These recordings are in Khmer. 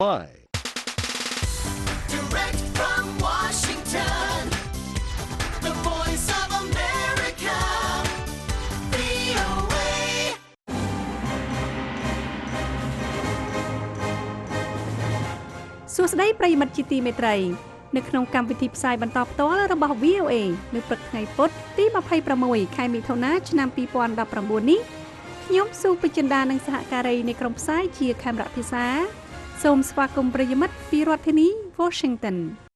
Why? Direct from Washington, the voice of America, VOA. សួស្តីប្រិយមិត្តជាទីមេត្រីនៅក្នុងកម្មវិធីផ្សាយបន្តផ្ទាល់របស់ VOA នៅព្រឹកថ្ងៃពុធទី26ខែមិថុនាឆ្នាំ2019នេះខ្ញុំស៊ូពេជ្ជន្តានិងសហការីនៃក្រុមផ្សាយជាខេមរៈភាសាសូមស្វាគមន៍ប្រិយមិត្តពីរដ្ឋធានី Washington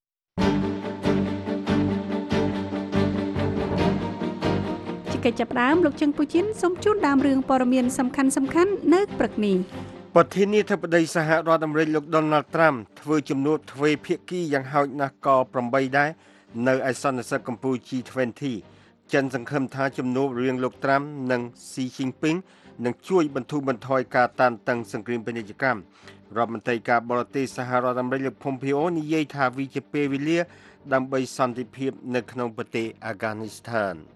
ជាកិច្ចចាប់ផ្ដើមលោកជឹងពូជីនសូមជូនដើមរឿងព័ត៌មានសំខាន់ៗនៅព្រឹកនេះប្រធានាធិបតីសហរដ្ឋអាមេរិកលោក Donald Trump ធ្វើជំនួបទ្វេភាគីយ៉ាងហោចណាស់ក៏8ដែរនៅឯសន្និសីទកម្ពុជា G20 ចិនសង្ឃឹមថាជំនួបរវាងលោក Trump និង Xi Jinping នឹងជួយបន្ធូរបន្ថយការតានតឹងសង្គ្រាមពាណិជ្ជកម្មរដ្ឋមន្ត្រីការបរទេសសហរដ្ឋអាមេរិកលោក Pompeo និយាយថាវាជាពេលវេលាដើម្បីសន្តិភាពនៅក្នុងប្រទេសអាហ្គានីស្ថាន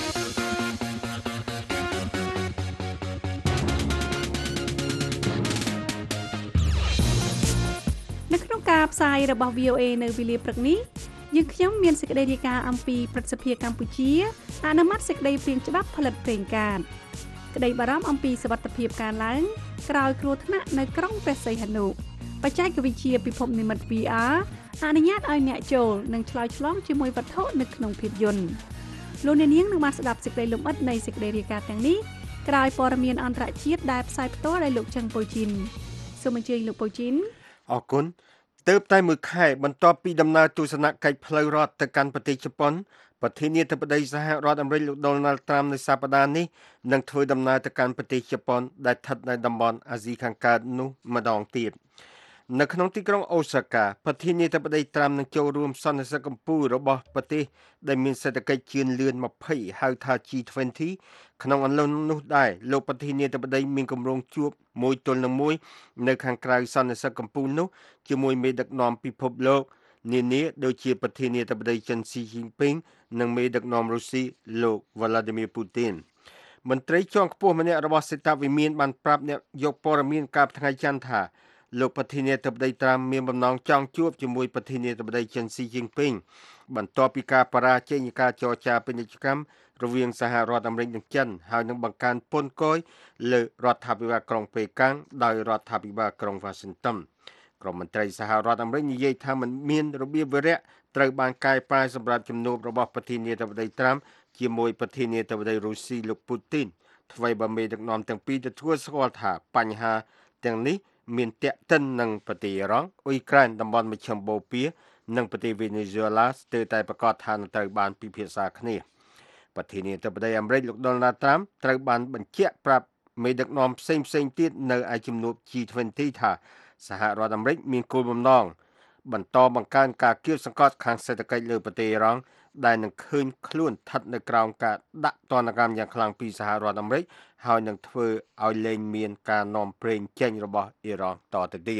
នៅក្នុងការផ្សាយរបស់ VOA នៅវេលាព្រឹកនេះយើងខ្ញុំមានសេចក្តីរាយការណ៍អំពីព្រឹទ្ធសភាកម្ពុជាអនុម័តសេចក្តីព្រាងច្បាប់ផលិតប្រេងកាតក្តីបារម្ភអំពីសុវត្ថិភាពការឡើងក្រោយគ្រោះថ្នាក់នៅក្រុងព្រះសីហនុបច្ចេកវិទ្យាពិភពនិម្មិត VR អនុញ្ញាតឲ្យអ្នកចូលនិងឆ្លើយឆ្លងជាមួយវត្ថុនៅក្នុងភាពយន្តលោកអ្នកនាងនឹងបានស្ដាប់សេចក្តីលម្អិតនៃសេចក្តីរាយការណ៍ទាំងនេះក្រោយព័ត៌មានអន្តរជាតិដែលផ្សាយផ្ទាល់ដោយលោកច័ន្ទពូជីនសូមអញ្ជើញលោកពូជីនអរគុណទើបតែមួយខែបន្ទាប់ពីដំណើរទស្សនកិច្ចផ្លូវរដ្ឋទៅកាន់ប្រទេសជប៉ុនប្រធានាធិបតីសហរដ្ឋអាមេរិកលោក Donald Trump នៅសប្តាហ៍នេះនឹងធ្វើដំណើរទៅកាន់ប្រទេសជប៉ុនដែលស្ថិតនៅតំបន់អាស៊ីខាងកើតនោះម្ដងទៀតនៅក្នុងទីក្រុងអូសាកាប្រធានាធិបតី Trump នឹងចូលរួមសន្និសីទកម្ពុជារបស់ប្រទេសដែលមានសេដ្ឋកិច្ចជឿនលឿន20ហៅថា G20 ក្នុងអន្លង់នោះដែរលោកប្រធានាធិបតីមានគម្រោងជួបមួយទល់នឹងមួយនៅខាងក្រៅសន្និសីទកម្ពុជានោះជាមួយមេដឹកនាំពិភពលោកនានាដូចជាប្រធានាធិបតីចិន Xi Jinping និងមេដឹកនាំរុស្ស៊ីលោក Vladimir Putin មន្ត្រីជាន់ខ្ពស់ម្នាក់របស់សេតវិមានបានប្រាប់អ្នកយកព័ត៌មានកាលថ្ងៃច័ន្ទថាលោកប្រធានាធិបតី Trump មានបំណងចង់ជួបជាមួយប្រធានាធិបតីចិន Xi Jinping បន្ទាប់ពីការបរាជ័យនៃការចរចាពាណិជ្ជកម្មរវាងសហរដ្ឋអាមេរិកនិងចិនហើយនឹងបង្កើនពន្ធគយលើរដ្ឋាភិបាលក្រុងប៉េកាំងដោយរដ្ឋាភិបាលក្រុង Washington ក្រុមមន្ត្រីសហរដ្ឋអាមេរិកនិយាយថាมันមានរបៀបវិរៈត្រូវបានកែប្រែសម្រាប់ជំនួបរបស់ប្រធានាធិបតី Trump ជាមួយប្រធានាធិបតីរុស្ស៊ីលោក Putin ថ្មីបើមេដឹកនាំទាំងពីរទទួលស្គាល់ថាបញ្ហាទាំងនេះមានតាក់ទិននឹងប្រទេសអ៊ីរ៉ង់អ៊ុយក្រែនតំបន់មជ្ឈមបូព៌ានិងប្រទេសវេណេស៊ុយឡាស្ទើរតែប្រកាសថានឹងត្រូវបានពិភាក្សាគ្នាប្រធានាធិបតីអាមេរិកលោក Donald Trump ត្រូវបានបញ្ជាក់ប្រាប់មេដឹកនាំផ្សេងទៀតនៅឯជំនួប G20 ថាសហរដ្ឋអាមេរិកមានគោលបំណងបន្តបង្កើនការគៀបសង្កត់ខាងសេដ្ឋកិច្ចលើប្រទេសអ៊ីរ៉ង់ដែលនឹងឃើញខ្លួនស្ថិតនៅក្រោមការដាក់ទណ្ឌកម្មយ៉ាងខ្លាំងពីសហរដ្ឋអាមេរិកហើយនឹងធ្វើឲ្យលែងមានការនាំប្រេងចេញរបស់អ៊ីរ៉ង់តទៅទៀត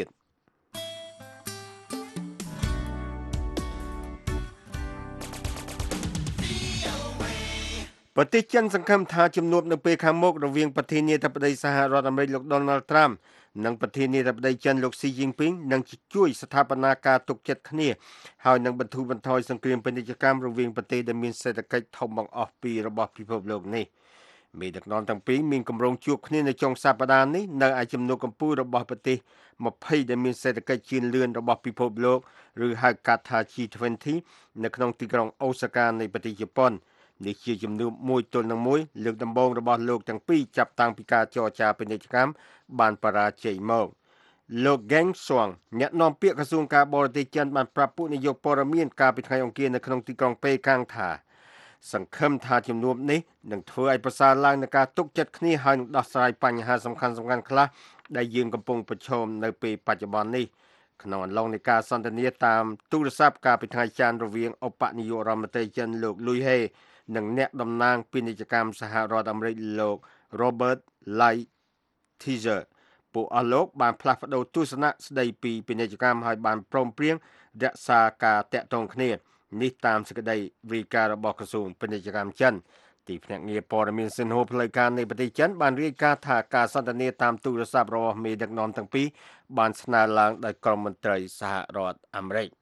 ប្រទេសចិនសង្ឃឹមថាជំនួបនៅពេលខាងមុខរវាងប្រធានាធិបតីសហរដ្ឋអាមេរិកលោក Donald Trump និងប្រធានាធិបតីចិនលោក Xi Jinping នឹងជួយស្ថាបនាការទុកចិត្តគ្នាហើយនឹងបន្ធូរបន្ថយសង្គ្រាមពាណិជ្ជកម្មរវាងប្រទេសដែលមានសេដ្ឋកិច្ចធំបង្អស់ពីររបស់ពិភពលោកនេះមេដឹកនាំទាំងពីរមានគម្រោងជួបគ្នានៅចុងសប្តាហ៍នេះនៅឯជំនួបកម្ពុជារបស់ប្រទេស20ដែលមានសេដ្ឋកិច្ចជឿនលឿនរបស់ពិភពលោកឬហៅកាត់ថា G20 នៅក្នុងទីក្រុងអូសាកានៃប្រទេសជប៉ុននេះជាជំនួបមួយទល់នឹងមួយលើកដំបូងរបស់លោកទាំងពីរចាប់តាំងពីការចរចាពាណិជ្ជកម្មបានបរាជ័យមកលោក Geng Shuang អ្នកនាំពាក្យក្រសួងការបរទេសចិនបានប្រាប់ពួកនាយកព័ត៌មានកាលពីថ្ងៃអង្គារនៅក្នុងទីក្រុងប៉េកាំងថាសង្ឃឹមថាជំនួបនេះនឹងធ្វើឲ្យប្រសើរឡើងនឹងការទុកចិត្តគ្នាហើយនឹងដោះស្រាយបញ្ហាសំខាន់ខ្លះដែលយើងកំពុងប្រឈមនៅពេលបច្ចុប្បន្ននេះក្នុងអំឡុងនៃការសន្ទនាតាមទូរស័ព្ទកាលពីថ្ងៃច័ន្ទរវាងឧបនាយករដ្ឋមន្ត្រីចិនលោក Liu He និងអ្នកតំណាងពាណិជ្ជកម្មសហរដ្ឋអាមេរិកលោក Robert Lighthizer ពួកអស់លោកបានផ្លាស់ប្ដូរទស្សនៈស្ដីពីពាណិជ្ជកម្មហើយបានព្រមព្រៀងរក្សាការតាក់ទងគ្នានេះតាមសេចក្តីរាយការណ៍របស់ក្រសួងពាណិជ្ជកម្មចិនទីភ្នាក់ងារព័ត៌មានសិនហូផ្លូវការនៃប្រទេសចិនបានរាយការណ៍ថាការសន្ទនាតាមទូរស័ព្ទរបស់មេដឹកនាំទាំងពីរបានស្នើឡើងដោយក្រុមមន្ត្រីសហរដ្ឋអាមេរិក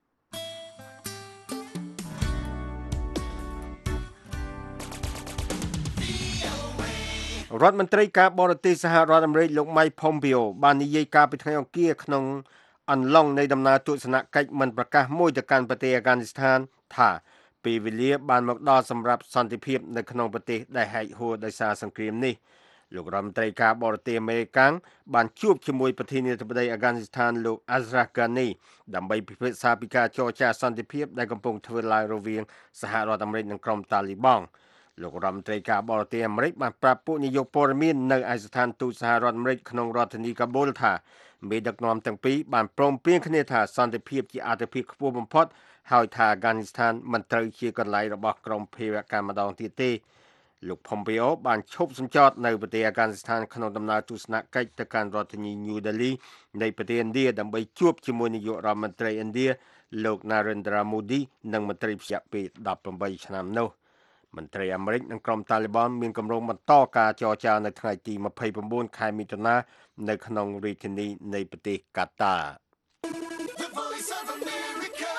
រដ្ឋមន្ត្រីការបរទេសសហរដ្ឋអាមេរិកលោក Mike Pompeo បាននិយាយការពីថ្ងៃអង្គារក្នុងអន្លង់នៃដំណើរទស្សនកិច្ចមិនប្រកាសមួយទៅកាន់ប្រទេសអាហ្គានីស្ថានថាពេលវេលាបានមកដល់សម្រាប់សន្តិភាពនៅក្នុងប្រទេសដែលហែកហួរដោយសារសង្គ្រាមនេះលោករដ្ឋមន្ត្រីការបរទេសអាមេរិកបានជួបជាមួយប្រធានាធិបតីអាហ្គានីស្ថានលោក Ashraf Ghani ដើម្បីពិភាក្សាពីការចរចាសន្តិភាពដែលកំពុងធ្វើឡើងរវាងសហរដ្ឋអាមេរិកនិងក្រុមតាលីបង់លោករដ្ឋមន្ត្រីការបរទេសអាមេរិកបានប្រាប់ពួកនាយកព័ត៌មាននៅឯស្ថានទូតសហរដ្ឋអាមេរិកក្នុងរដ្ឋធានីកាបូលថាមេដឹកនាំទាំងពីរបានព្រមព្រៀងគ្នាថាសន្តិភាពជាអាទិភាពខ្ពស់បំផុតហើយថាអាហ្គានីស្ថានមិនត្រូវជាកន្លែងរបស់ក្រុមភេរវកម្មម្ដងទៀតទេលោក Pompeo បានឈប់សម្ចតនៅប្រទេសអាហ្គានីស្ថានក្នុងដំណើរទស្សនកិច្ចទៅកាន់រដ្ឋធានី New Delhi នៃប្រទេសឥណ្ឌាដើម្បីជួបជាមួយនាយករដ្ឋមន្ត្រីឥណ្ឌាលោក Narendra Modi និងមន្ត្រីរយៈពេល18ឆ្នាំនោះមន្ត្រីអាមេរិកនិងក្រុមតាលីបនមានគម្រោងបន្តការចរចានៅថ្ងៃទី29ខែមិថុនានៅក្នុងរាជធានីនៃប្រទេសកាតា The Voice of America,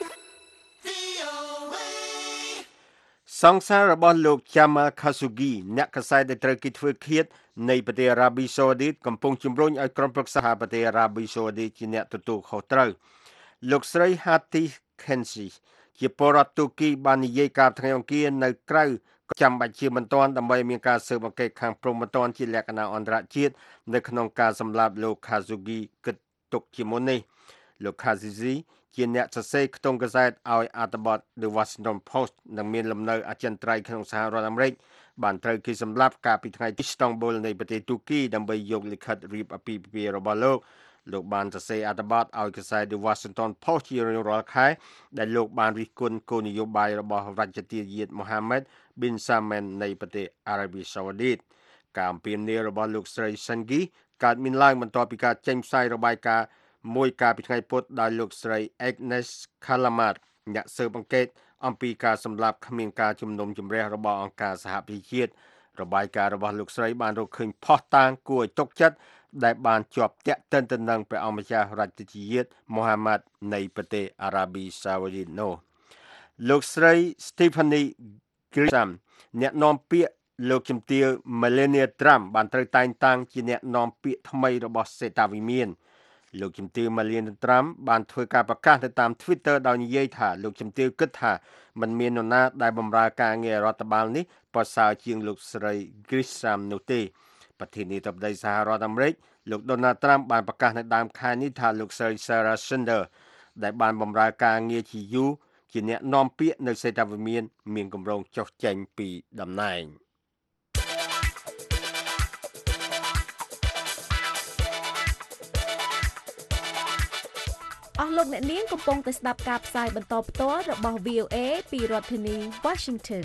VOA. សង្សាររបស់លោក Jamal Khashoggi អ្នកកាសែតដែលត្រូវគេធ្វើឃាតនៃប្រទេសអារ៉ាប៊ីសាអូឌីតកំពុងជំរុញឲ្យក្រុមប្រឹក្សាប្រទេសអារ៉ាប៊ីសាអូឌីតជាអ្នកទទួលខុសត្រូវលោកស្រី Hati Kensi ជាពលរដ្ឋទូគីបាននិយាយកាលថ្ងៃអង្គារនៅក្រៅចាំបាច់ជាបន្ទាន់ដើម្បីមានការស៊ើបអង្កេតខាងព្រហ្មទណ្ឌជាលក្ខណៈអន្តរជាតិនៅក្នុងការសម្លាប់លោក Khashoggi គិតទុកជាមុននេះលោក Khashoggi ជាអ្នកសរសេរខ្ទង់កាសែតឲ្យអត្ថបទ The Washington Post និងមានលំនៅអចិន្ត្រៃយ៍ក្នុងសហរដ្ឋអាមេរិកបានត្រូវគេសម្លាប់កាលពីថ្ងៃទី Istanbul នៃប្រទេសទូគីដើម្បីយកលិខិតរៀបអាពាហ៍ពិពាហ៍របស់លោកបានសរសេរអត្ថបទឲ្យកាសែត The Washington Post ជារៀងរាល់ខែដែលលោកបានរិះគន់គោលនយោបាយរបស់រដ្ឋាភិបាល Mohammed bin Salman នៃប្រទេសអារ៉ាប៊ីសាអូឌីតការអំពាវនាវរបស់លោកស្រី Sengi កើតមានឡើងបន្ទាប់ពីការចេញផ្សាយរបាយការណ៍មួយកាលពីថ្ងៃពុធដោយលោកស្រី Agnes Callamard អ្នកស៊ើបអង្កេតអំពីការសម្លាប់គ្មានការជំនុំជម្រះរបស់អង្គការសហប្រជាជាតិរបាយការណ៍របស់លោកស្រីបានរកឃើញភស្តុតាងគួរឲ្យទុកចិត្តដែលបានជាប់ទាក់ទិនទៅនឹងព្រះអង្គម្ចាស់រដ្ឋាភិបាល Mohammed នៃប្រទេសអារ៉ាប៊ីសាអូឌីតនោះលោកស្រី Stephanie Grisham អ្នកនាំពាក្យលោកជំទាវ Melania Trump បានត្រូវតែងតាំងជាអ្នកនាំពាក្យថ្មីរបស់សេតាវិមានលោកជំទាវ Melania Trump បានធ្វើការប្រកាសទៅតាម Twitter ដោយនិយាយថាលោកជំទាវគិតថាមិនមាននរណាដែលបម្រើការងាររដ្ឋបាលនេះប្រសើរជាងលោកស្រី Grisham នោះទេប្រធានាធិបតីសហរដ្ឋអាមេរិកលោក Donald Trump បានប្រកាសនៅដើមខែនេះថាលោកស្រី Sarah Sanders ដែលបានបម្រើការងារជាយូរជាអ្នកនាំពាក្យនៅសេតាវិមានគម្រោងចុះចេញពីតំណែងអស់លោកអ្នកនាងកំពុងតែស្ដាប់ការផ្សាយបន្តផ្ទាល់របស់ VOA ពីរដ្ឋធានី Washington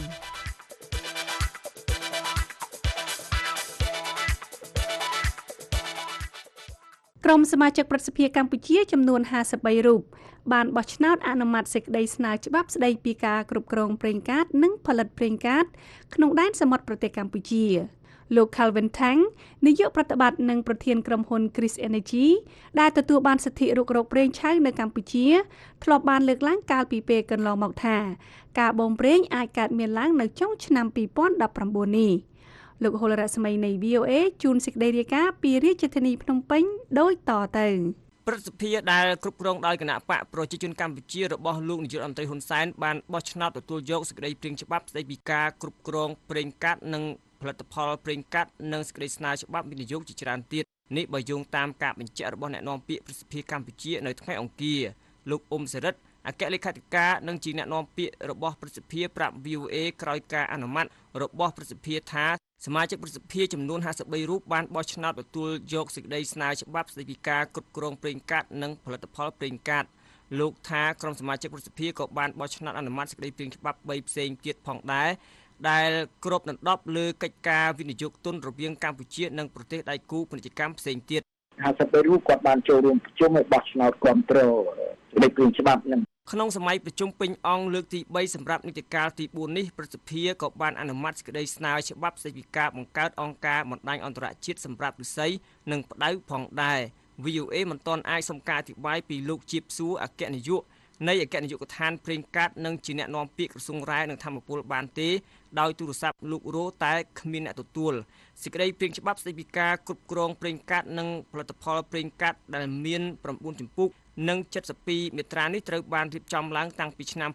ក្រុមសមាជិកព្រឹទ្ធសភាកម្ពុជាចំនួន53រូបបានបោះឆ្នោតអនុម័តសេចក្តីស្នើច្បាប់ស្តីពីការគ្រប់គ្រងប្រេងកាតនិងផលិតប្រេងកាតក្នុងដែនសមុទ្រប្រទេសកម្ពុជាលោក Calvin Tang នាយកប្រតិបត្តិនិងប្រធានក្រុមហ៊ុន Chris Energy ដែលទទួលបានសិទ្ធិរុករកប្រេងឆៅនៅកម្ពុជាធ្លាប់បានលើកឡើងកាលពីពេលកន្លងមកថាការបូមប្រេងអាចកើតមានឡើងនៅចុងឆ្នាំ2019នេះលោកហុលរស្មីនៃ VOA ជួនសេចក្តីរាយការណ៍ពីរាជធានីភ្នំពេញដូចតទៅព្រឹទ្ធសភាដែលគ្រប់គ្រងដោយគណៈបកប្រជាជនកម្ពុជារបស់លោកនាយករដ្ឋមន្ត្រីហ៊ុនសែនបានបោះឆ្នោតទទួលយកសេចក្តីព្រាងច្បាប់ស្តីពីការគ្រប់គ្រងប្រេងកាតនិងផលិតផលប្រេងកាតនិងសេចក្តីស្នើច្បាប់វិនិយោគជាច្រើនទៀតនេះបើយោងតាមការបញ្ជាក់របស់អ្នកនាំពាក្យព្រឹទ្ធសភាកម្ពុជានៅថ្ងៃអង្គារលោកអ៊ុំសេរិតអគ្គលេខាធិការនិងជាអ្នកនាំពាក្យរបស់ព្រឹទ្ធសភាប្រាប់ VOA ក្រោយការអនុម័តរបស់ព្រឹទ្ធសភាថាសមាជិកព្រឹទ្ធសភាចំនួន53រូបបានបោះឆ្នោតទទួលយកសេចក្តីស្នើច្បាប់ស្តីពីការគ្រប់គ្រងប្រេងកាតនិងផលិតផលប្រេងកាតលោកថាក្រុមសមាជិកព្រឹទ្ធសភាក៏បានបោះឆ្នោតអនុម័តសេចក្តីព្រាងច្បាប់3ផ្សេងទៀតផងដែរដែលគ្របដណ្ដប់លើកិច្ចការវិនិយោគទុនរវាងកម្ពុជានិងប្រទេសដៃគូពាណិជ្ជកម្មផ្សេងទៀត 53រូបគាត់បានចូលរួមប្រជុំឲ្យបោះឆ្នោតគ្រប់គ្រងសេចក្តីព្រាងច្បាប់នឹងក្នុងសម័យប្រជុំពេញអង្គលើកទី3សម្រាប់នីតិកាលទី4នេះប្រសិទ្ធិក៏បានអនុម័តសេចក្តីស្នើច្បាប់ស្តីពីការបង្កើតអង្គការបណ្ដាញអន្តរជាតិសម្រាប់ឫស្សីនិងផ្ដៅផងដែរ VOA មិនទាន់អាចសុំការអធិប្បាយពីលោកជាបសួរអគ្គនាយកនៃអគ្គនាយកដ្ឋានប្រេងកាតនិងជាអ្នកនាំពាក្យក្រសួងរ៉ែនិងធម្មពលបានទេដោយទូរស័ព្ទលោករោតែគ្មានអ្នកទទួលសេចក្តីព្រាងច្បាប់ស្តីពីការគ្រប់គ្រងប្រេងកាតនិងផលិតផលប្រេងកាតដែលមាន9ជំពូកនិង72មាត្រានេះត្រូវបានរៀបចំឡើងតាំងពីឆ្នាំ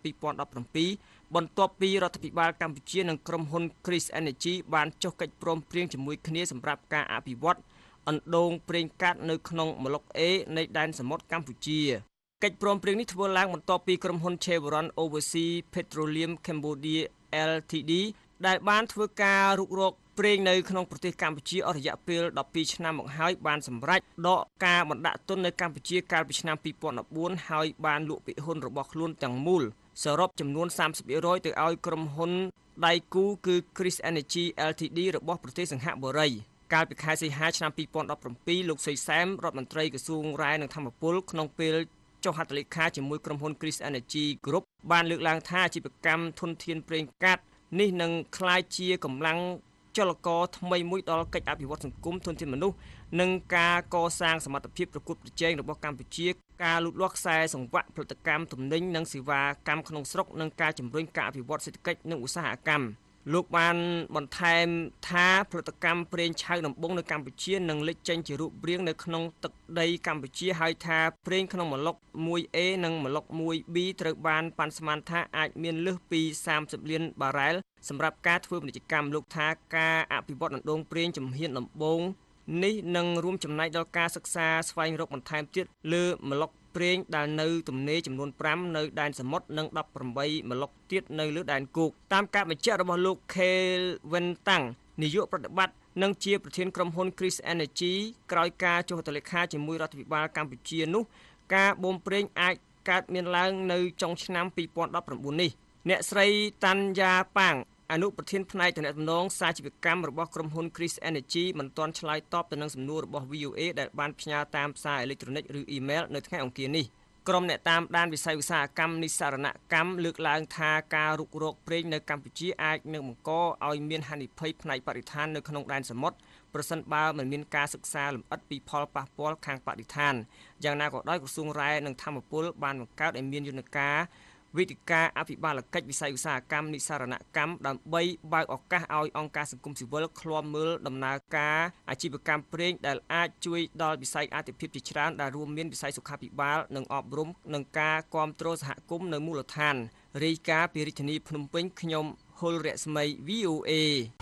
2017បន្ទាប់ពីរដ្ឋាភិបាលកម្ពុជានិងក្រុមហ៊ុន Chris Energy បានចុះកិច្ចព្រមព្រៀងជាមួយគ្នាសម្រាប់ការអភិវឌ្ឍអណ្ដូងប្រេងកាតនៅក្នុងម្លុក A នៃដែនសមុទ្រកម្ពុជាកិច្ចព្រមព្រៀងនេះធ្វើឡើងបន្ទាប់ពីក្រុមហ៊ុន Chevron Overseas Petroleum Cambodia Ltd ដែលបានធ្វើការរុករកប្រេងនៅក្នុងប្រទេសកម្ពុជាអស់រយៈពេល12ឆ្នាំមកហើយបានសម្រេចដកការបណ្ដាក់ទុននៅកម្ពុជាកាលពីឆ្នាំ2014ហើយបានលក់ភាគហ៊ុនរបស់ខ្លួនទាំងមូលសរុបចំនួន 30% ទៅឲ្យក្រុមហ៊ុនដៃគូគឺ Chris Energy Ltd របស់ប្រទេសសិង្ហបុរីកាលពីខែសីហាឆ្នាំ2017លោកសុយសែមរដ្ឋមន្ត្រីក្រសួងរ៉ែនិងធម្មពលក្នុងពេលចុះហត្ថលេខាជាមួយក្រុមហ៊ុន Chris Energy Group បានលើកឡើងថាអាជីវកម្មធនធានប្រេងកាតនេះនឹងក្លាយជាកម្លាំងចលករថ្មីមួយដល់កិច្ចអភិវឌ្ឍសង្គមធនធានមនុស្សនិងការកសាងសមត្ថភាពប្រកួតប្រជែងរបស់កម្ពុជាការលូតលាស់ខ្សែសង្វាក់ផលិតកម្មទំនិញនិងសេវាកម្មក្នុងស្រុកនិងការជំរុញការអភិវឌ្ឍសេដ្ឋកិច្ចនិងឧស្សាហកម្មលោកបានបន្ថែមថាផលិតកម្មប្រេងឆៅដំបងនៅកម្ពុជានឹងលេចចេញជារូបរាងនៅក្នុងទឹកដីកម្ពុជាហើយថាប្រេងក្នុងម្លុក 1A និងម្លុក 1B ត្រូវបានប៉ាន់ស្មានថាអាចមានលើសពី30លានបារ៉ែលសម្រាប់ការធ្វើពាណិជ្ជកម្មលោកថាការអភិវឌ្ឍអណ្ដូងប្រេងជំហានដំបូងនេះនឹងរួមចំណែកដល់ការសិក្សាស្វែងរកបន្ថែមទៀតលើម្លុកប្រេងដែលនៅទំនេរចំនួន5នៅដែនសមុទ្រនិង18ម្លុកទៀតនៅលើដែនគោកតាមការបញ្ជាក់របស់លោក Kelvin Tang នាយកប្រតិបត្តិនិងជាប្រធានក្រុមហ៊ុន Chris Energy ក្រោយការចុះហត្ថលេខាជាមួយរដ្ឋាភិបាលកម្ពុជានោះការបូមប្រេងអាចកើតមានឡើងនៅចុងឆ្នាំ2019នេះអ្នកស្រីតាន់យ៉ាប៉ាងអនុប្រធានផ្នែកទំនាក់ទំនងសាជីវកម្មរបស់ក្រុមហ៊ុន Chris Energy មិនទាន់ឆ្លើយតបទៅនឹងសំណួររបស់ VOA ដែលបានផ្ញើតាមសារអេឡិចត្រូនិកឬអ៊ីមែលនៅថ្ងៃអង្គារនេះក្រុមអ្នកតាមដានវិស័យឧស្សាហកម្មនិស្សិរណកម្មលើកឡើងថាការរុករកប្រេងនៅកម្ពុជាអាចនឹងបង្កឲ្យមានហានិភ័យផ្នែកបរិស្ថាននៅក្នុងដែនសមុទ្រប្រសិនបើមិនមានការសិក្សាលម្អិតពីផលប៉ះពាល់ខាងបរិស្ថានយ៉ាងណាក៏ដោយក្រសួងរ៉ែនិងធម្មពលបានបង្កើតឲ្យមានយន្តការវិធីការអភិបាលកិច្ចវិស័យឧស្សាហកម្មនិស្សិរណកម្មដើម្បីបើកឱកាសឲ្យអង្គការសង្គមស៊ីវិលឃ្លាំមើលដំណើរការអាជីវកម្មប្រេងដែលអាចជួយដល់វិស័យអាទិភាពជាច្រើនដែលរួមមានវិស័យសុខាភិបាលនិងអប់រំនិងការគាំទ្រសហគមន៍នៅមូលដ្ឋានរាយការណ៍ពីរាជធានីភ្នំពេញខ្ញុំហុលរស្មី VOA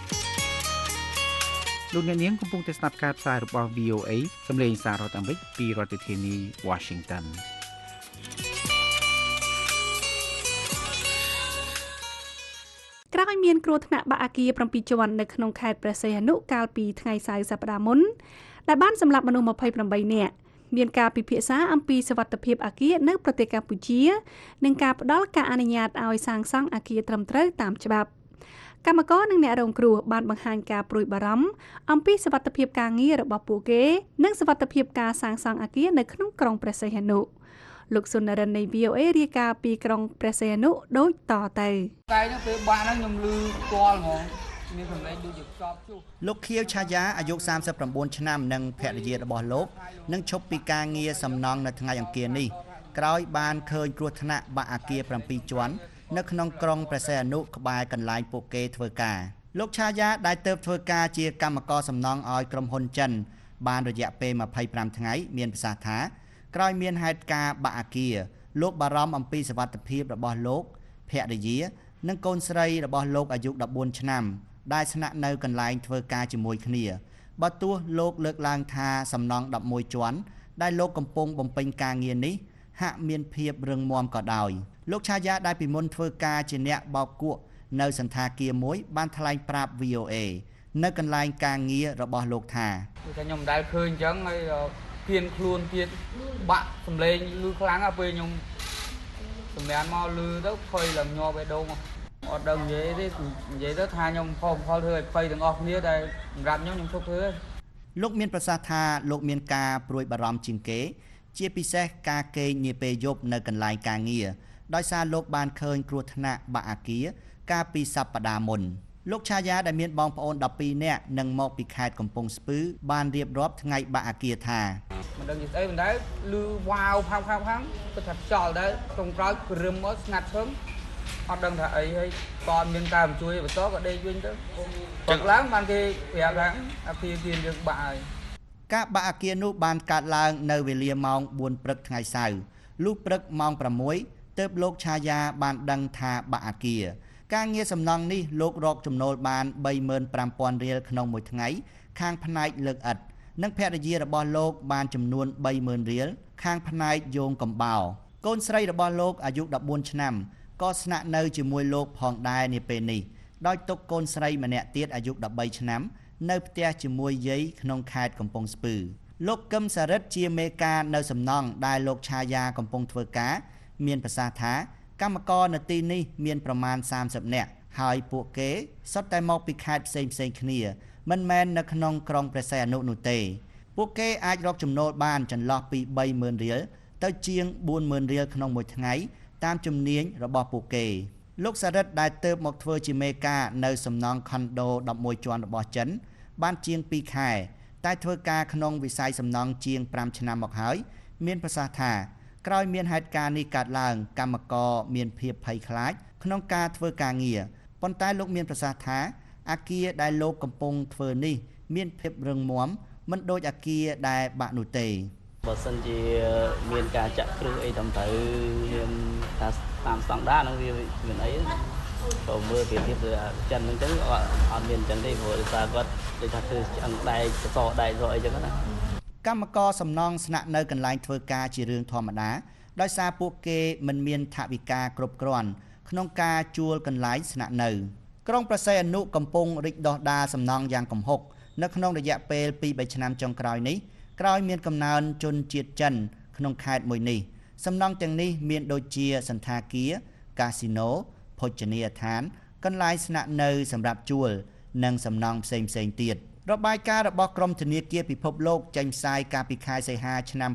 លោកអ្នកនាងកំពុងតែស្ដាប់ការផ្សាយរបស់ VOA សម្លេងសាររដ្ឋអាមេរិកពីរដ្ឋធានី Washington ក្រោយមានគ្រោះថ្នាក់បាក់អាគារ7ជាន់នៅក្នុងខេត្តព្រះសីហនុកាលពីថ្ងៃសៅរ៍សប្តាហ៍មុនដែលបានសម្លាប់មនុស្ស28នាក់មានការពិភាក្សាអំពីសុវត្ថិភាពអាគារនៅប្រទេសកម្ពុជានិងការផ្ដល់ការអនុញ្ញាតឲ្យសាងសង់អាគារត្រឹមត្រូវតាមច្បាប់កម្មករនិងអ្នករងគ្រោះបានបង្ហាញការព្រួយបារម្ភអំពីសុវត្ថិភាពការងាររបស់ពួកគេនិងសុវត្ថិភាពការសាងសង់អាគារនៅក្នុងក្រុងព្រះសីហនុលោកសុនរិននៃ VOA រាយការណ៍ពីក្រុងព្រះសីហនុដូចតទៅតែពេលបាក់ហ្នឹងខ្ញុំលឺផ្ទាល់ហ្មងមានសម្លេងដូចជាខ្សោបជុះលោកខៀវឆាយាអាយុ39ឆ្នាំនិងភរិយារបស់លោកនឹងឈប់ពីការងារសំណង់នៅថ្ងៃអង្គារនេះក្រោយបានឃើញគ្រោះថ្នាក់បាក់អាគារ7ជាន់នៅក្នុងក្រុងព្រះសីហនុក្បែរកន្លែងពួកគេធ្វើការលោកឆាយាដែលទៅធ្វើការជាកម្មករសំណង់ឲ្យក្រុមហ៊ុនចិនបានរយៈពេល25ថ្ងៃមានប្រសាសន៍ថាក្រោយមានហេតុការណ៍បាក់អាគារលោកបារម្ភអំពីសុវត្ថិភាពរបស់លោកភរិយានិងកូនស្រីរបស់លោកអាយុ14ឆ្នាំដែលស្នាក់នៅកន្លែងធ្វើការជាមួយគ្នាបើទោះលោកលើកឡើងថាសំណង់11ជាន់ដែលលោកកំពុងបំពេញការងារនេះហាក់មានភាពរឹងមាំក៏ដោយលោកឆាយាដែលពីមុនធ្វើការជាអ្នកបោកគក់នៅសន្តាគារមួយបានថ្លែងប្រាប់ VOA នៅកន្លែងការងាររបស់លោកថាខ្ញុំមិនដែលឃើញអញ្ចឹងហើយគៀនខ្លួនទៀតបាក់សម្លេងលឺខ្លាំងដល់ពេលខ្ញុំសម្រាប់មកលឺទៅភ័យឡើងញាប់បេះដូងអត់ដឹងនិយាយទេនិយាយទៅថាខ្ញុំផលធ្វើឲ្យភ័យទាំងអស់គ្នាតែសម្រាប់ខ្ញុំឈប់ធ្វើលោកមានប្រសាសន៍ថាលោកមានការព្រួយបារម្ភជាងគេជាពិសេសការគេងនាពេលយប់នៅកន្លែងការងារដោយសារលោកបានឃើញគ្រោះថ្នាក់បាក់អាគារកាលពីសប្តាហ៍មុនលោកឆាយាដែលមានបងប្អូន12នាក់និងមកពីខេត្តកំពង់ស្ពឺបានរៀបរាប់ថ្ងៃបាក់អាគារថាមិនដឹងស្អីមិនដែរលឺវ៉ាវផាំគាត់ថាចោលដែរត្រង់ក្រោយរឹមមកស្ងាត់ឈឹងអត់ដឹងថាអីហើយក៏មានការបញ្ជួយបន្តក៏ដេកវិញទៅព្រឹកឡើងបានគេប្រាប់ថាអាគារយើងបាក់ហើយការបាក់អាគារនោះបានកើតឡើងនៅវេលាម៉ោង4ព្រឹកថ្ងៃសៅរ៍លុះព្រឹកម៉ោង6ទើបលោកឆាយាបានដឹងថាបាក់អាគារការងារសំណង់នេះលោករកចំណូលបាន 35,000 រៀលក្នុងមួយថ្ងៃខាងផ្នែកលើកឥដ្ឋនិងភរិយារបស់លោកបានចំនួន 30,000 រៀលខាងផ្នែកយោងកំបោរកូនស្រីរបស់លោកអាយុ14ឆ្នាំក៏ស្នាក់នៅជាមួយលោកផងដែរនាពេលនេះដោយទុកកូនស្រីម្នាក់ទៀតអាយុ13ឆ្នាំនៅផ្ទះជាមួយយាយក្នុងខេត្តកំពង់ស្ពឺលោកកឹមសារិទ្ធជាមេការនៅសំណង់ដែលលោកឆាយាកំពុងធ្វើការមានប្រសាសន៍ថាកម្មករនៅទីនេះមានប្រមាណ30នាក់ហើយពួកគេសុទ្ធតែមកពីខេត្តផ្សេងគ្នាមិនមែននៅក្នុងក្រុងព្រះសីហនុនោះទេពួកគេអាចរកចំណូលបានចន្លោះពី 30,000 រៀលទៅជាង 40,000 រៀលក្នុងមួយថ្ងៃតាមជំនាញរបស់ពួកគេលោកសារិទ្ធដែលទើបមកធ្វើជាមេការនៅសំណង់ខុនដូ11ជាន់របស់ចិនបានជាង2ខែតែធ្វើការក្នុងវិស័យសំណង់ជាង5ឆ្នាំមកហើយមានប្រសាសន៍ថាក្រោយមានហេតុការណ៍នេះកើតឡើងកម្មករមានភាពភ័យខ្លាចក្នុងការធ្វើការងារប៉ុន្តែលោកមានប្រសាសន៍ថាអាគារដែលលោកកំពុងធ្វើនេះមានភាពរឹងមាំមិនដូចអាគារដែលបាក់នោះទេបើសិនជាមានការចាក់គ្រឹះអីតាមត្រូវមានថាតាមស្តង់ដារហ្នឹងវាមានអីបើមើលពីទៀតទៅចិនហ្នឹងទៅអត់មានអញ្ចឹងទេព្រោះដោយសារគាត់ដូចថាធ្វើឆ្អឹងដែកសសរដែកអីចឹងណាកម្មករសំណង់ស្នាក់នៅកន្លែងធ្វើការជារឿងធម្មតាដោយសារពួកគេមិនមានថវិកាគ្រប់គ្រាន់ក្នុងការជួលកន្លែងស្នាក់នៅក្រុងព្រះសីហនុកំពុងរីកដុះដាលសំណង់យ៉ាងគំហុកនៅក្នុងរយៈពេល 2-3 ឆ្នាំចុងក្រោយនេះក្រោយមានកំណើនជនជាតិចិនក្នុងខេត្តមួយនេះសំណង់ទាំងនេះមានដូចជាសន្តាគារកាស៊ីណូភោជនីយដ្ឋានកន្លែងស្នាក់នៅសម្រាប់ជួលនិងសំណង់ផ្សេងទៀតរបាយការណ៍របស់ក្រមធនាគារពិភពលោកចេញផ្សាយកាលពីខែសីហាឆ្នាំ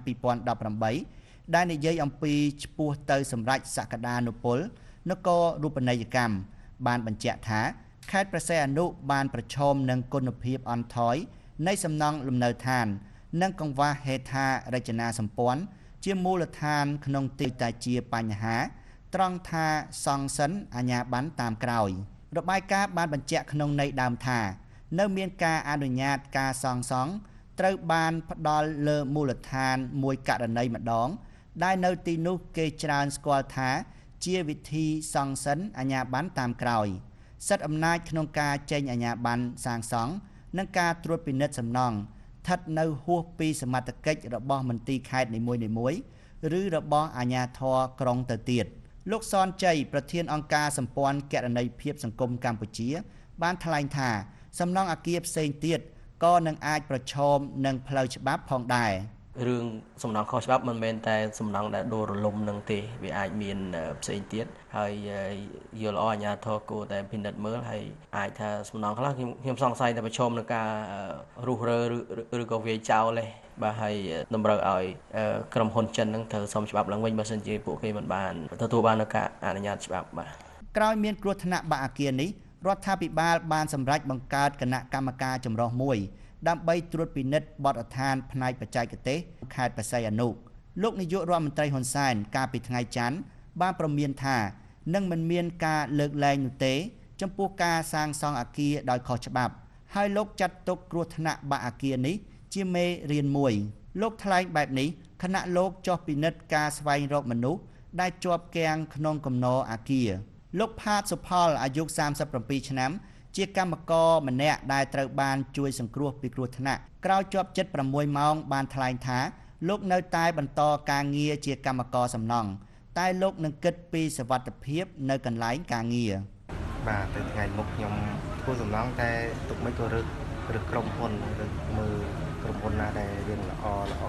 2018ដែលនិយាយអំពីឆ្ពោះទៅសម្រេចសក្តានុពលនគររូបនីយកម្មបានបញ្ជាក់ថាខេត្តព្រះសីហនុបានប្រឈមនឹងគុណភាពអន់ថយនៃសំណង់លំនៅឋាននិងកង្វះហេដ្ឋារចនាសម្ព័ន្ធជាមូលដ្ឋានក្នុងទីតែជាបញ្ហាត្រង់ថាសង់សិនអាជ្ញាប័ណ្ណតាមក្រោយរបាយការណ៍បានបញ្ជាក់ក្នុងន័យដើមថានៅមានការអនុញ្ញាតការសង់ត្រូវបានផ្ដល់លើមូលដ្ឋានមួយករណីម្ដងដែលនៅទីនោះគេច្រើនស្គាល់ថាជាវិធីសង់សិនអាជ្ញាប័ណ្ណតាមក្រោយសិទ្ធិអំណាចក្នុងការចេញអាជ្ញាប័ណ្ណសាងសង់និងការត្រួតពិនិត្យសំណង់ស្ថិតនៅហួសពីសមត្ថកិច្ចរបស់មន្ទីរខេត្តនីមួយៗឬរបស់អាជ្ញាធរក្រុងទៅទៀតលោកសនជ័យប្រធានអង្គការសម្ព័ន្ធគណនេយ្យភាពសង្គមកម្ពុជាបានថ្លែងថាសំណង់អគារផ្សេងទៀតក៏នឹងអាចប្រឈមនឹងផ្លូវច្បាប់ផងដែររឿងសំណង់ខុសច្បាប់មិនមែនតែសំណង់ដែលដួលរលំនឹងទេវាអាចមានផ្សេងទៀតហើយយល់អាជ្ញាធរគួរតែពិនិត្យមើលហើយអាចថាសំណង់ខ្លះខ្ញុំសង្ស័យតែប្រឈមនឹងការរុះរើឬក៏វាយចោលទេបាទហើយតម្រូវឲ្យក្រុមហ៊ុនចិននឹងត្រូវសុំច្បាប់ឡើងវិញបើមិនជាពួកគេមិនបានទទួលបាននូវការអនុញ្ញាតច្បាប់បាទក្រោយមានគ្រោះថ្នាក់បាក់អាគារនេះរដ្ឋាភិបាលបានសម្រេចបង្កើតគណៈកម្មការចម្រុះមួយដើម្បីត្រួតពិនិត្យបទដ្ឋានផ្នែកបច្ចេកទេសខេត្តព្រះសីហនុលោកនាយករដ្ឋមន្ត្រីហ៊ុនសែនកាលពីថ្ងៃច័ន្ទបានប្រមានថានឹងមិនមានការលើកលែងនោះទេចំពោះការសាងសង់អគារដោយខុសច្បាប់ហើយលោកចាត់ទុកគ្រោះថ្នាក់បាក់អគារនេះជាមេរៀនមួយលោកថ្លែងបែបនេះខណៈលោកចុះពិនិត្យការស្វែងរកមនុស្សដែលជាប់គាំងក្នុងគំនរអគារលោកផាតសុផលអាយុ37ឆ្នាំជាកម្មករម្នាក់ដែលត្រូវបានជួយសង្គ្រោះពីគ្រោះថ្នាក់ក្រោយជាប់ជិត6ម៉ោងបានថ្លែងថាលោកនៅតែបន្តការងារជាកម្មករសំណង់តែលោកនឹងគិតពីសុវត្ថិភាពនៅកន្លែងការងារបាទទៅថ្ងៃមុខខ្ញុំធ្វើសំណង់តែទុកមិនក៏រឹកក្រុមហ៊ុនឬមើលក្រុមហ៊ុនណាដែលយើងល្អ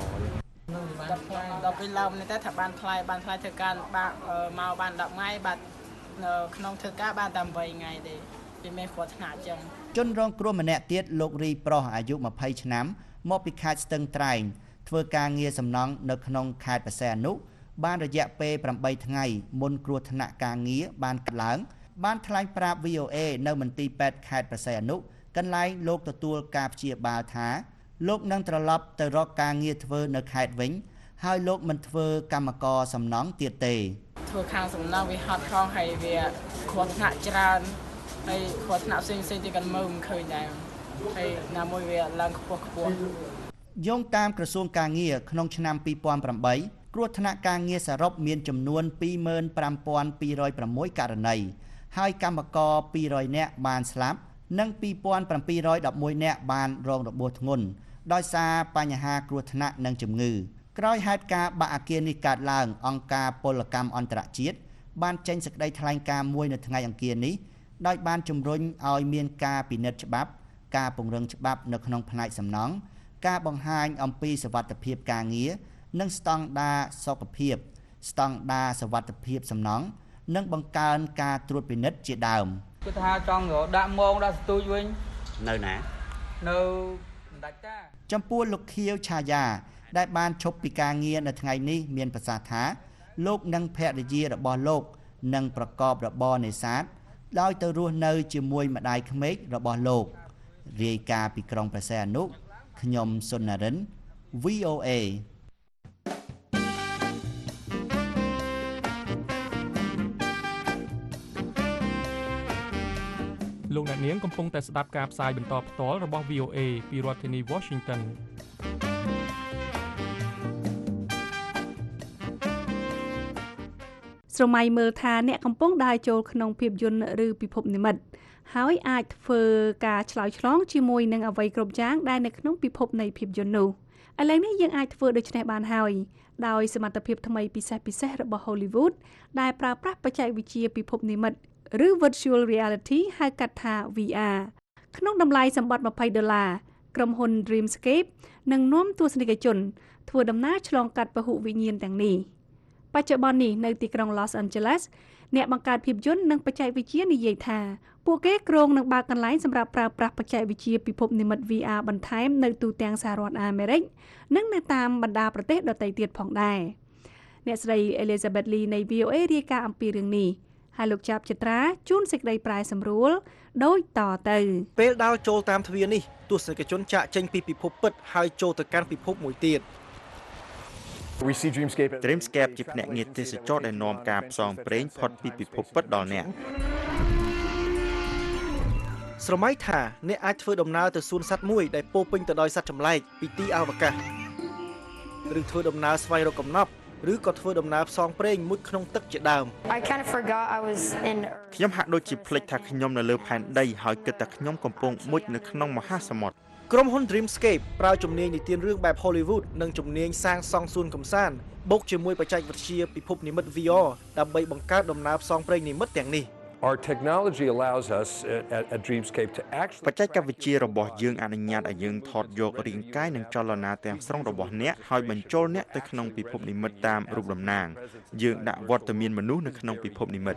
ដល់ពេលឡើងនេះតែថាបានថ្លៃធ្វើការបាក់មកបាន10ថ្ងៃបាទក្នុងធ្វើការបានតែ8ថ្ងៃទេវាមានគ្រោះថ្នាក់ចឹងជនរងគ្រោះម្នាក់ទៀតលោករីប្រុសអាយុ20ឆ្នាំមកពីខេត្តស្ទឹងត្រែងធ្វើការងារសំណង់នៅក្នុងខេត្តព្រះសីហនុបានរយៈពេល8ថ្ងៃមុនគ្រោះថ្នាក់ការងារបានកើតឡើងបានថ្លែងប្រាប់ VOA នៅមន្ទីរពេទ្យខេត្តព្រះសីហនុកន្លែងលោកទទួលការព្យាបាលថាលោកនឹងត្រឡប់ទៅរកការងារធ្វើនៅខេត្តវិញហើយលោកមិនធ្វើកម្មករសំណង់ទៀតទេធ្វើខាងសំណង់វាហត់ផងហើយវាគ្រោះថ្នាក់ច្រើនហើយគ្រោះថ្នាក់ផ្សេងៗទៀតក៏មើលមិនឃើញដែរហើយណាមួយវាឡើងខ្ពស់យោងតាមក្រសួងការងារក្នុងឆ្នាំ2008គ្រោះថ្នាក់ការងារសរុបមានចំនួន 25,206 ករណីហើយកម្មករ200នាក់បានស្លាប់និង 2,711 នាក់បានរងរបួសធ្ងន់ដោយសារបញ្ហាគ្រោះថ្នាក់និងជំងឺក្រោយហេតុការណ៍បាក់អគារនេះកើតឡើងអង្គការពលកម្មអន្តរជាតិបានចេញសេចក្តីថ្លែងការណ៍មួយនៅថ្ងៃអង្គារនេះដោយបានជំរុញឲ្យមានការពិនិត្យច្បាប់ការពង្រឹងច្បាប់នៅក្នុងផ្នែកសំណង់ការបង្ហាញអំពីសុវត្ថិភាពការងារនិងស្តង់ដារសុខភាពស្តង់ដារសុវត្ថិភាពសំណង់និងបង្កើនការត្រួតពិនិត្យជាដើមគឺថាចង់ដាក់ម៉ងដាក់ស្ទូចវិញនៅណានៅដាច់តាចំពោះលោកខៀវឆាយាដែលបានឈប់ពីការងារនៅថ្ងៃនេះមានប្រសាសន៍ថាលោកនិងភរិយារបស់លោកនឹងប្រកបរបរនេសាទដោយទៅរស់នៅជាមួយម្ដាយក្មេករបស់លោករាយការណ៍ពីក្រុងព្រះសីហនុខ្ញុំសុននរិន VOA លោកអ្នកនាងកំពុងតែស្ដាប់ការផ្សាយបន្តផ្ទាល់របស់ VOA ពីរដ្ឋធានី Washington ស្រមៃមើលថាអ្នកកំពុងដើរចូលក្នុងភាពយន្តឬពិភពនិមិត្តហើយអាចធ្វើការឆ្លើយឆ្លងជាមួយនឹងអ្វីគ្រប់យ៉ាងដែលនៅក្នុងពិភពនៃភាពយន្តនោះឥឡូវនេះយើងអាចធ្វើដូច្នេះបានហើយដោយសមត្ថភាពថ្មីពិសេសៗរបស់ Hollywood ដែលប្រើប្រាស់បច្ចេកវិទ្យាពិភពនិមិត្តឬ Virtual Reality ហៅកាត់ថា VR ក្នុងតម្លៃសម្បត្តិ$20ក្រុមហ៊ុន Dreamscape នឹងនាំទស្សនិកជនធ្វើដំណើរឆ្លងកាត់ពហុវិញ្ញាណទាំងនេះបច្ចុប្បន្ននេះនៅទីក្រុង Los Angeles អ្នកបង្កើតភាពយន្តនិងបច្ចេកវិទ្យានិយាយថាពួកគេគ្រោងនឹងបើកកន្លែងសម្រាប់ប្រើប្រាស់បច្ចេកវិទ្យាពិភពនិមិត្ត VR បន្ថែមនៅទូទាំងសហរដ្ឋអាមេរិកនិងនៅតាមបណ្ដាប្រទេសដទៃទៀតផងដែរអ្នកស្រី Elizabeth Lee នៃ VOA រាយការណ៍អំពីរឿងនេះហើយលោកចាប់ចិត្រាជូនសេចក្តីប្រែសម្រួលដូចតទៅពេលដើរចូលតាមទ្វារនេះទស្សនិកជនចាក់ចេញពីពិភពពិតហើយចូលទៅកាន់ពិភពមួយទៀត Dreamscape ជាភ្នាក់ងារទេសចរដែលនាំការផ្សងព្រេងផុតពីពិភពពិតដល់អ្នកស្រមៃថាអ្នកអាចធ្វើដំណើរទៅសួនសត្វមួយដែលពោពេញទៅដោយសត្វចម្លែកពីទីអវកាសឬធ្វើដំណើរស្វែងរកកំណប់ឬក៏ធ្វើដំណើរផ្សងព្រេងមុជក្នុងទឹកជាដើមខ្ញុំហាក់ដូចជាភ្លេចថាខ្ញុំនៅលើផែនដីហើយគិតថាខ្ញុំកំពុងមុជនៅក្នុងមហាសមុទ្រក្រុមហ៊ុន Dreamscape ប្រើជំនាញនិទានរឿងបែប Hollywood និងជំនាញសាងសង់សួនកំសាន្តបូកជាមួយបច្ចេកវិទ្យាពិភពនិមិត្ត VR ដើម្បីបង្កើតដំណើរផ្សងព្រេងនិមិត្តទាំងនេះ Our technology allows us at Dreamscape to actually បច្ចេកវិទ្យារបស់យើងអនុញ្ញាតឲ្យយើងថតយករាងកាយនិងចលនាទាំងស្រុងរបស់អ្នកហើយបញ្ចូលអ្នកទៅក្នុងពិភពនិមិត្តតាមរូបតំណាងយើងដាក់វត្តមានមនុស្សនៅក្នុងពិភពនិមិត្ត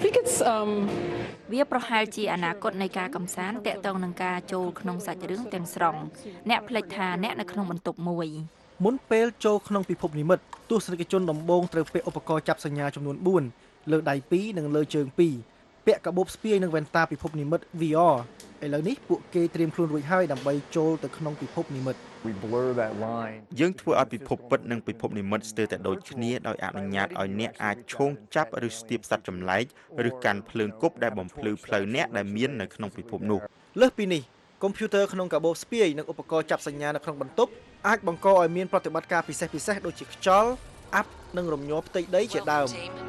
វាប្រហែលជាអនាគតនៃការកំសាន្តតាក់ទងនឹងការចូលក្នុងសាច់រឿងទាំងស្រុងអ្នកភ្លេចថាអ្នកនៅក្នុងបន្ទប់មួយមុនពេលចូលក្នុងពិភពនិមិត្តទស្សនិកជនដំបូងត្រូវពាក់ឧបករណ៍ចាប់សញ្ញាចំនួន4លើដៃ2និងលើជើង2ពាក់កាបូបស្ពាយនិងវ៉ែនតាពិភពនិមិត្ត VR ឥឡូវនេះពួកគេត្រៀមខ្លួនរួចហើយដើម្បីចូលទៅក្នុងពិភពនិមិត្តយើងធ្វើឲ្យពិភពពិតនិងពិភពនិមិត្តស្ទើរតែដូចគ្នាដោយអនុញ្ញាតឲ្យអ្នកអាចឈោងចាប់ឬស្ទាបសត្វចម្លែកឬកាន់ភ្លើងគប់ដែលបំភ្លឺផ្លូវអ្នកដែលមាននៅក្នុងពិភពនោះលើសពីនេះកុំព្យូទ័រក្នុងកាបូបស្ពាយនិងឧបករណ៍ចាប់សញ្ញានៅក្នុងបន្ទប់អាចបង្កឲ្យមានប្រតិបត្តិការពិសេសៗដូចជាខ្យល់អាប់និងរំញ័រផ្ទៃដីជាដើម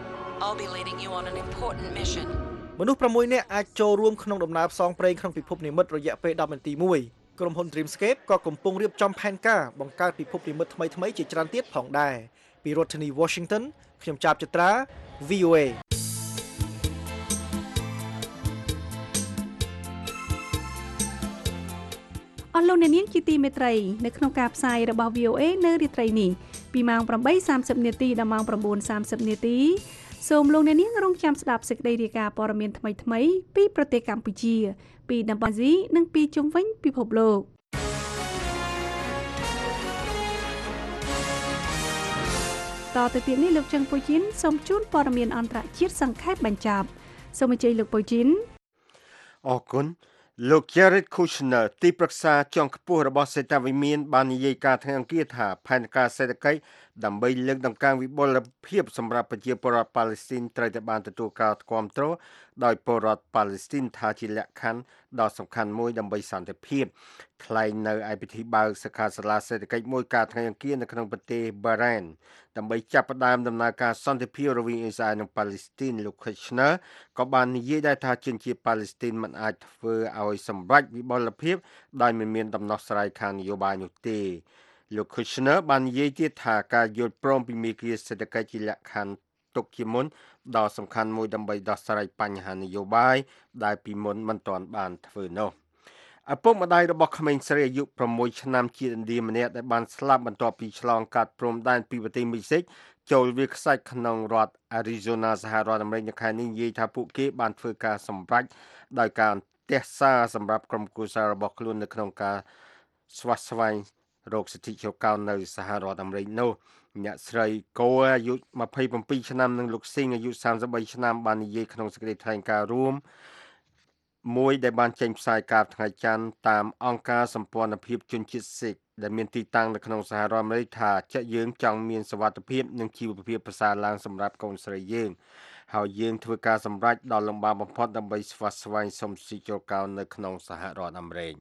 មនុស្ស6នាក់អាចចូលរួមក្នុងដំណើរផ្សងព្រេងក្នុងពិភពនិមិត្តរយៈពេល10នាទីមួយក្រុមហ៊ុន Dreamscape ក៏កំពុងរៀបចំផែនការបង្កើតពិភពនិមិត្តថ្មីៗជាច្រើនទៀតផងដែរពីរដ្ឋធានី Washington ខ្ញុំចាប់ចិត្រា VOA អស់លោកអ្នកនាងជាទីមេត្រីនៅក្នុងការផ្សាយរបស់ VOA នៅរាត្រីនេះពីម៉ោង 8:30 នាទីដល់ម៉ោង 9:30 នាទីសូមលោកអ្នកនាងរងចាំស្ដាប់សេចក្តីរាយការណ៍ព័ត៌មានថ្មីៗពីប្រទេសកម្ពុជាពីតំបន់អាស៊ីនិងពីជុំវិញពិភពលោកតទៅទៀតនេះលោកចឹងពុយជីនសូមជូនព័ត៌មានអន្តរជាតិសង្ខេបបញ្ចប់សូមអញ្ជើញលោកពុយជីនអរគុណលោក Jared Kushner ទីប្រឹក្សាជាន់ខ្ពស់របស់សេតាវិមានបាននិយាយការថ្ងៃអង្គារថាផែនការសេដ្ឋកិច្ចដើម្បីលើកដំកើងវិបុលភាពសម្រាប់ប្រជាពលរដ្ឋប៉ាឡេស្ទីនត្រូវតែបានទទួលការគាំទ្រដោយពលរដ្ឋប៉ាឡេស្ទីនថាជាលក្ខខណ្ឌដ៏សំខាន់មួយដើម្បីសន្តិភាពថ្លែងនៅឯពិធីបើកសិក្ខាសាលាសេដ្ឋកិច្ចមួយការថ្ងៃអង្គារនៅក្នុងប្រទេសបារ៉ែនដើម្បីចាប់ផ្ដើមដំណើរការសន្តិភាពរវាងអ៊ីស្រាអែលនិងប៉ាឡេស្ទីនលោក Kushner ក៏បាននិយាយដែរថាជនជាតិប៉ាឡេស្ទីនមិនអាចធ្វើឲ្យសម្រេចវិបុលភាពដោយមិនមានដំណោះស្រាយខាងនយោបាយនោះទេលោក Kushner បាននិយាយទៀតថាការយល់ព្រមពីមេគ្រាសេដ្ឋកិច្ចជាលក្ខខណ្ឌទុកជាមុនដ៏សំខាន់មួយដើម្បីដោះស្រាយបញ្ហានយោបាយដែលពីមុនមិនទាន់បានធ្វើនោះឪពុកម្ដាយរបស់ក្មេងស្រីអាយុ6ឆ្នាំជាតិឥណ្ឌាម្នាក់ដែលបានស្លាប់បន្ទាប់ពីឆ្លងកាត់ព្រំដែនពីប្រទេសមិចស៊ិកចូលវាលខ្សាច់ក្នុងរដ្ឋ Arizona សហរដ្ឋអាមេរិកនៅខែនេះនិយាយថាពួកគេបានធ្វើការសម្រេចដោយការទះសារសម្រាប់ក្រុមគ្រួសាររបស់ខ្លួននៅក្នុងការស្វាស្វែងរោគសិទ្ធិជ្រកោននៅសហរដ្ឋអាមេរិកនោះអ្នកស្រីកូអាយុ27ឆ្នាំនិងលោកស៊ីងអាយុ33ឆ្នាំបាននិយាយក្នុងសេចក្តីថ្លែងការណ៍រួមមួយដែលបានចេញផ្សាយកាលថ្ងៃច័ន្ទតាមអង្គការសម្ព័ន្ធភាពជនជាតិស៊ីកដែលមានទីតាំងនៅក្នុងសហរដ្ឋអាមេរិកថាយើងចង់មានសុវត្ថិភាពនិងជីវភាពប្រសើរឡើងសម្រាប់កូនស្រីយើងហើយយើងធ្វើការសម្រេចដ៏លំបាកបំផុតដើម្បីស្វាស្វែងសុំសិទ្ធិជ្រកោននៅក្នុងសហរដ្ឋអាមេរិក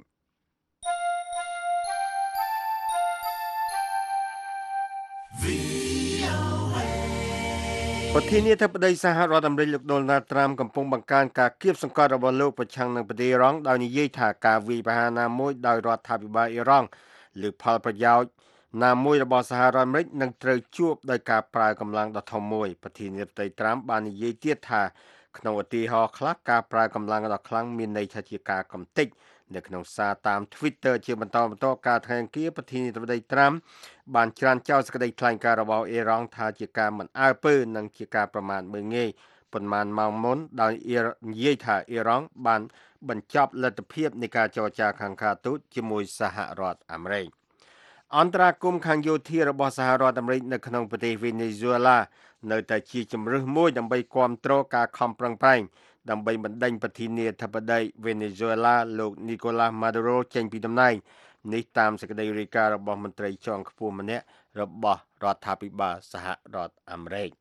ប្រធានាធិបតីសហរដ្ឋអាមេរិកលោក Donald Trump កំពុងបង្កើនការគៀបសង្កត់របស់លោកប្រឆាំងនឹងប្រទេសអ៊ីរ៉ង់ដោយនិយាយថាការវាយប្រហារណាមួយដោយរដ្ឋាភិបាលអ៊ីរ៉ង់ឬផលប្រយោជន៍ណាមួយរបស់សហរដ្ឋអាមេរិកនឹងត្រូវជួបដោយការប្រើកម្លាំងដ៏ធំមួយប្រធានាធិបតី Trump បាននិយាយទៀតថាក្នុងឧទាហរណ៍ខ្លះការប្រើកម្លាំងដ៏ខ្លាំងមានន័យថាជាការកំទេចនៅក្នុងសារតាម Twitter ជាបន្តការថ្ងៃអង្គារប្រធានាធិបតី Trump បានច្រានចោលសេចក្តីថ្លែងការណ៍របស់អ៊ីរ៉ង់ថាជាការមិនអើពើនិងជាការប្រមាថមើលងាយប៉ុន្មានម៉ោងមុនដោយនិយាយថាអ៊ីរ៉ង់បានបញ្ចប់លទ្ធភាពនៃការចរចាខាងការទូតជាមួយសហរដ្ឋអាមេរិកអន្តរាគមន៍ខាងយោធារបស់សហរដ្ឋអាមេរិកនៅក្នុងប្រទេសវេណេស៊ុយអេឡានៅតែជាជំរើសមួយដើម្បីគាំទ្រការខំប្រឹងប្រែងដើម្បីបណ្ដេញប្រធានាធិបតីវេណេស៊ុយអេឡាលោក Nicolas Maduro ចេញពីតំណែងនេះតាមសេចក្តីរាយការណ៍របស់មន្ត្រីជាន់ខ្ពស់ម្នាក់របស់រដ្ឋាភិបាលសហរដ្ឋអាមេរិក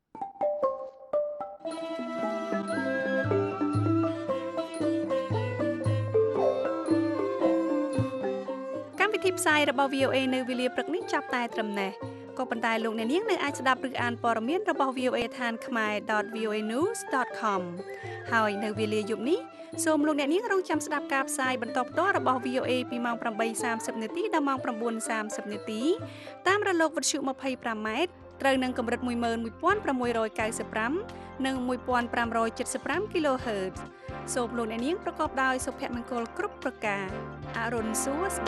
កម្មវិធីផ្សាយរបស់ VOA នៅវេលាព្រឹកនេះចាប់តែត្រឹមនេះក៏ប៉ុន្តែលោកអ្នកនាងនៅអាចស្ដាប់ឬអានព័ត៌មានរបស់ VOA ឋានខ្មែរ .voanews.com ហើយនៅវេលាយប់នេះសូមលោកអ្នកនាងរងចាំស្ដាប់ការផ្សាយបន្តផ្ទាល់របស់ VOA ពីម៉ោង 8:30 នាទីដល់ម៉ោង 9:30 នាទីតាមរលកវិទ្យុ 25 ម៉ែត្រត្រូវនឹងកម្រិត 11695 និង 1575 kHz សូមលោកអ្នកនាងប្រកបដោយសុភមង្គលគ្រប់ប្រការអរុនសួស្ដី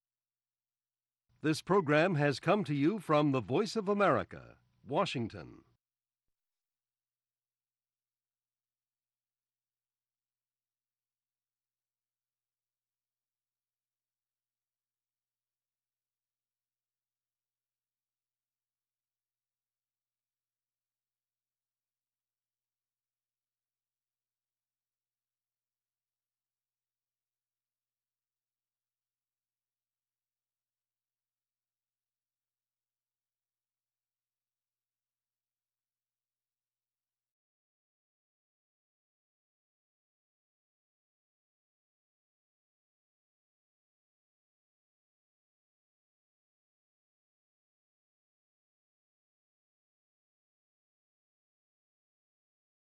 This program has come to you from the Voice of America, Washington.